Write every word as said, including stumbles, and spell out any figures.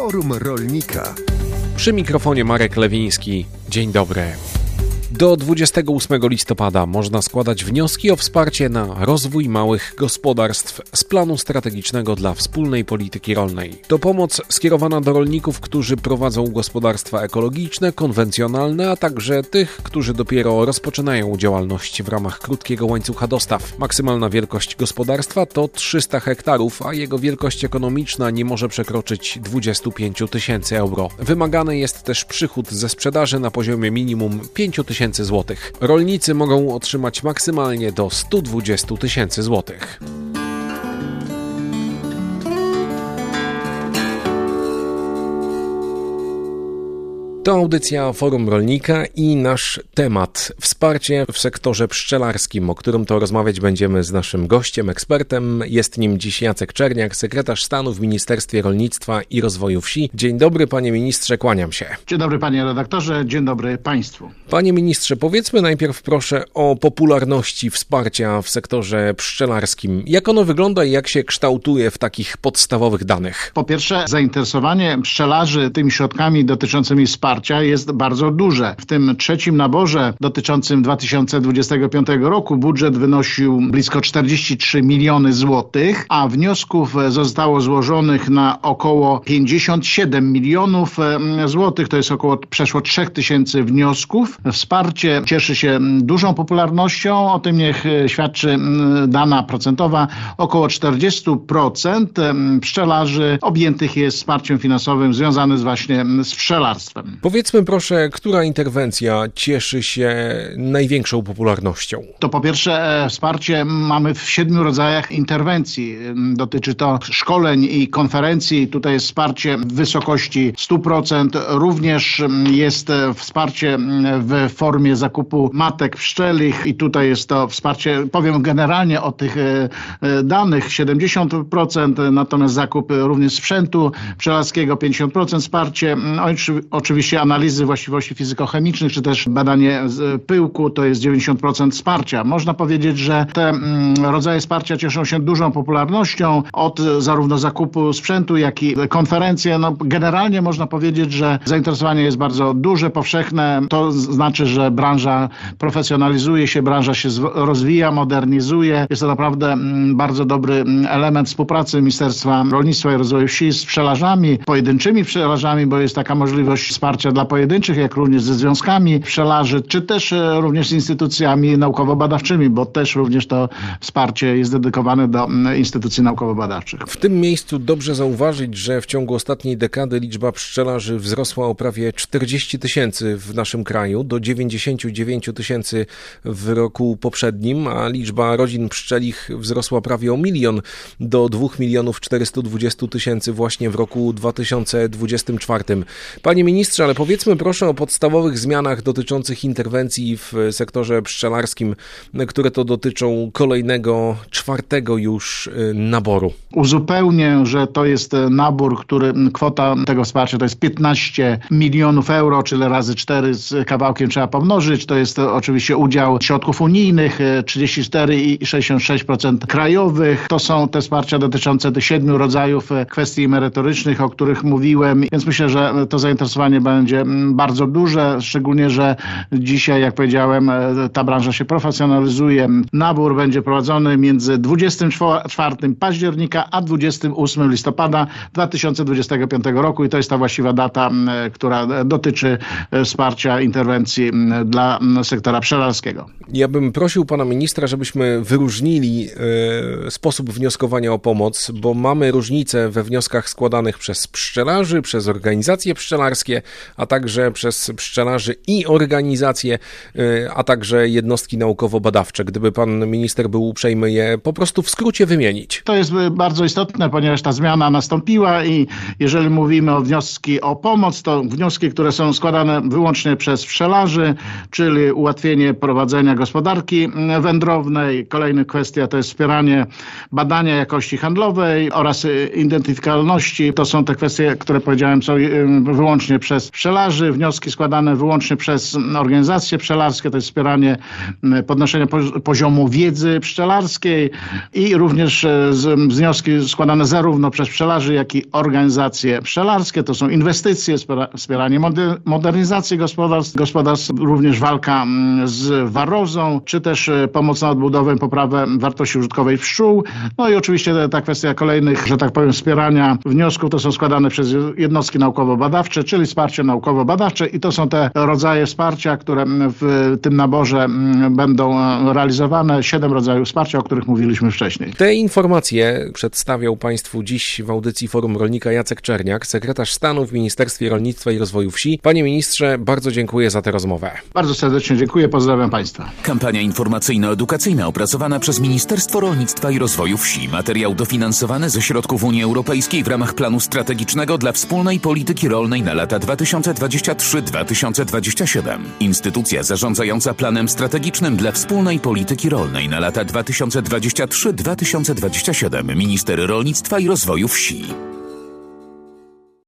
Forum Rolnika. Przy mikrofonie Marek Lewiński. Dzień dobry. Do dwudziestego ósmego listopada można składać wnioski o wsparcie na rozwój małych gospodarstw z planu strategicznego dla wspólnej polityki rolnej. To pomoc skierowana do rolników, którzy prowadzą gospodarstwa ekologiczne, konwencjonalne, a także tych, którzy dopiero rozpoczynają działalność w ramach krótkiego łańcucha dostaw. Maksymalna wielkość gospodarstwa to trzysta hektarów, a jego wielkość ekonomiczna nie może przekroczyć dwadzieścia pięć tysięcy euro. Wymagany jest też przychód ze sprzedaży na poziomie minimum pięć tysięcy złotych. Rolnicy mogą otrzymać maksymalnie do sto dwadzieścia tysięcy złotych. To audycja Forum Rolnika i nasz temat – wsparcie w sektorze pszczelarskim, o którym to rozmawiać będziemy z naszym gościem, ekspertem. Jest nim dziś Jacek Czerniak, sekretarz stanu w Ministerstwie Rolnictwa i Rozwoju Wsi. Dzień dobry, panie ministrze, kłaniam się. Dzień dobry, panie redaktorze, dzień dobry państwu. Panie ministrze, powiedzmy najpierw proszę o popularności wsparcia w sektorze pszczelarskim. Jak ono wygląda i jak się kształtuje w takich podstawowych danych? Po pierwsze, zainteresowanie pszczelarzy tymi środkami dotyczącymi wsparcia jest bardzo duże. W tym trzecim naborze dotyczącym dwa tysiące dwudziestego piątego roku budżet wynosił blisko czterdzieści trzy miliony złotych, a wniosków zostało złożonych na około pięćdziesiąt siedem milionów złotych. To jest około przeszło trzech tysięcy wniosków. Wsparcie cieszy się dużą popularnością. O tym niech świadczy dana procentowa. Około czterdzieści procent pszczelarzy objętych jest wsparciem finansowym związanym właśnie z pszczelarstwem. Powiedzmy proszę, która interwencja cieszy się największą popularnością? To po pierwsze wsparcie mamy w siedmiu rodzajach interwencji. Dotyczy to szkoleń i konferencji. Tutaj jest wsparcie w wysokości sto procent. Również jest wsparcie w formie zakupu matek pszczelich i tutaj jest to wsparcie, powiem generalnie o tych danych, siedemdziesiąt procent, natomiast zakup również sprzętu pszczelarskiego pięćdziesiąt procent wsparcie. Oczywiście analizy właściwości fizykochemicznych, czy też badanie pyłku, to jest dziewięćdziesiąt procent wsparcia. Można powiedzieć, że te rodzaje wsparcia cieszą się dużą popularnością od zarówno zakupu sprzętu, jak i konferencje. No, generalnie można powiedzieć, że zainteresowanie jest bardzo duże, powszechne. To znaczy, że branża profesjonalizuje się, branża się rozwija, modernizuje. Jest to naprawdę bardzo dobry element współpracy Ministerstwa Rolnictwa i Rozwoju Wsi z pszczelarzami, pojedynczymi pszczelarzami, bo jest taka możliwość wsparcia dla pojedynczych, jak również ze związkami pszczelarzy, czy też również z instytucjami naukowo-badawczymi, bo też również to wsparcie jest dedykowane do instytucji naukowo-badawczych. W tym miejscu dobrze zauważyć, że w ciągu ostatniej dekady liczba pszczelarzy wzrosła o prawie czterdzieści tysięcy w naszym kraju, do dziewięćdziesiąt dziewięć tysięcy w roku poprzednim, a liczba rodzin pszczelich wzrosła prawie o milion, do dwóch milionów czterysta dwadzieścia tysięcy właśnie w roku dwa tysiące dwudziestym czwartym. Panie ministrze, ale powiedzmy proszę o podstawowych zmianach dotyczących interwencji w sektorze pszczelarskim, które to dotyczą kolejnego, czwartego już naboru. Uzupełnię, że to jest nabór, który kwota tego wsparcia to jest piętnaście milionów euro, czyli razy cztery z kawałkiem trzeba pomnożyć. To jest oczywiście udział środków unijnych, trzydzieści cztery i sześćdziesiąt sześć procent krajowych. To są te wsparcia dotyczące tych siedmiu rodzajów kwestii merytorycznych, o których mówiłem, więc myślę, że to zainteresowanie będzie bardzo duże, szczególnie, że dzisiaj, jak powiedziałem, ta branża się profesjonalizuje. Nabór będzie prowadzony między dwudziestym czwartym października a dwudziestego ósmego listopada dwa tysiące dwudziestego piątego roku i to jest ta właściwa data, która dotyczy wsparcia interwencji dla sektora pszczelarskiego. Ja bym prosił pana ministra, żebyśmy wyróżnili e, sposób wnioskowania o pomoc, bo mamy różnice we wnioskach składanych przez pszczelarzy, przez organizacje pszczelarskie, a także przez pszczelarzy i organizacje, a także jednostki naukowo-badawcze. Gdyby pan minister był uprzejmy je po prostu w skrócie wymienić. To jest bardzo istotne, ponieważ ta zmiana nastąpiła i jeżeli mówimy o wnioski o pomoc, to wnioski, które są składane wyłącznie przez pszczelarzy, czyli ułatwienie prowadzenia gospodarki wędrownej. Kolejna kwestia to jest wspieranie badania jakości handlowej oraz identyfikowalności. To są te kwestie, które powiedziałem, są wyłącznie przez pszczelarzy, wnioski składane wyłącznie przez organizacje pszczelarskie, to jest wspieranie podnoszenia poziomu wiedzy pszczelarskiej i również wnioski składane zarówno przez pszczelarzy, jak i organizacje pszczelarskie. To są inwestycje, wspieranie modernizacji gospodarstw, gospodarstw, również walka z warozą, czy też pomoc na odbudowę, poprawę wartości użytkowej pszczół. No i oczywiście ta kwestia kolejnych, że tak powiem, wspierania wniosków, to są składane przez jednostki naukowo-badawcze, czyli wsparcie naukowo-badawcze i to są te rodzaje wsparcia, które w tym naborze będą realizowane. Siedem rodzajów wsparcia, o których mówiliśmy wcześniej. Te informacje przedstawiał Państwu dziś w audycji Forum Rolnika Jacek Czerniak, sekretarz stanu w Ministerstwie Rolnictwa i Rozwoju Wsi. Panie ministrze, bardzo dziękuję za tę rozmowę. Bardzo serdecznie dziękuję, pozdrawiam Państwa. Kampania informacyjno-edukacyjna opracowana przez Ministerstwo Rolnictwa i Rozwoju Wsi. Materiał dofinansowany ze środków Unii Europejskiej w ramach planu strategicznego dla wspólnej polityki rolnej na lata dwa tysiące dwudziesty trzeci do dwa tysiące dwudziestego siódmego. Instytucja zarządzająca planem strategicznym dla wspólnej polityki rolnej na lata dwa tysiące dwudziesty trzeci do dwa tysiące dwudziestego siódmego. Minister Rolnictwa i Rozwoju Wsi.